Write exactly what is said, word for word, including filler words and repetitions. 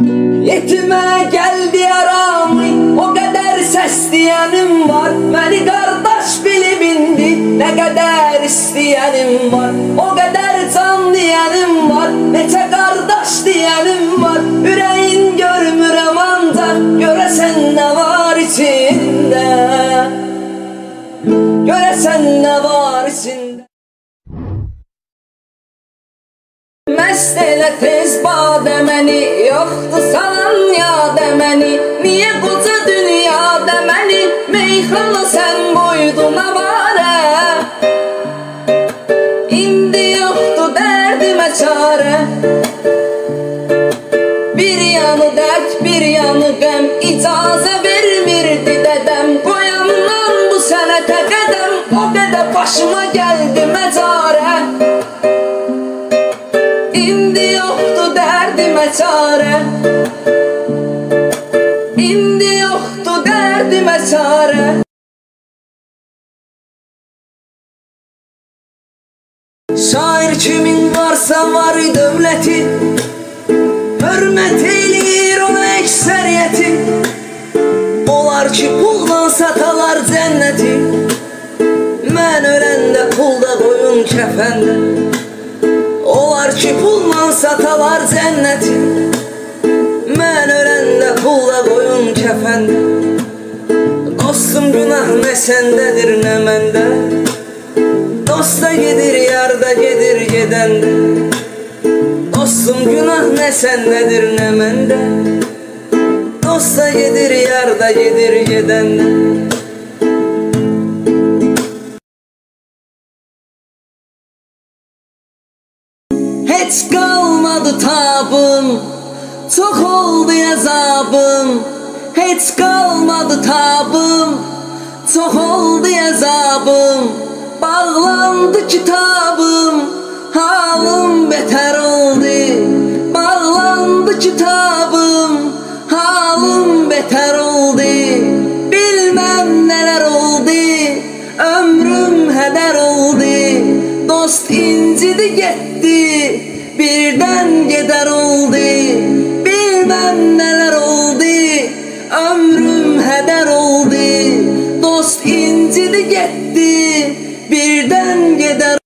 Yetimə gəldi yaramı, o qədər səsləyənim var. Məni qardaş bilib indi, nə qədər istəyənim var. O qədər can deyənim var, neçə qardaş deyənim var. Ürəyin görmürəm ancaq, görəsən nə var içində, görəsən nə var içində. Məst elə tez badə məni, yoxdur salan yadə məni. Niyə qoca dünyada məni, meyxana sən qoydun avara. İndi yoxdur dərdimə çarə, bir yanı dərd, bir yanı qəm. İcazə vermirdi dədəm, qoyandan bu sənətə qədəm. O qədər başıma gəldi məcarə, İndi yoxdur dərdimə çarə, İndi yoxdur dərdimə çarə. Şair kimin varsa var dövləti, hörmət eləyir ona əksəriyyəti. Onlar ki pulla satalar cənnəti, mən öləndə pulda qoyun kəfəndə. Onlar ki pulla satalar cənnəti, mən öləndə pulla qoyun kəfəndə. Dostum günah nə səndədir nə məndə, dosta gedir yarda gedir gedəndə. Dostum günah nə səndədir nə məndə, dosta gedir yarda gedir gedəndə. Heç qalmadı tabım, çox oldu əzabım. Heç qalmadı tabım, çox oldu əzabım. Bağlandı kitabım, halım betər oldu. Bağlandı kitabım, halım betər oldu. Bilməm nələr oldu, ömrüm hədər oldu. Dost incidi getdi, birdən gedər oldu. Bilməm nələr oldu, ömrüm hədər oldu. Dost incidi getdi, birdən gedər.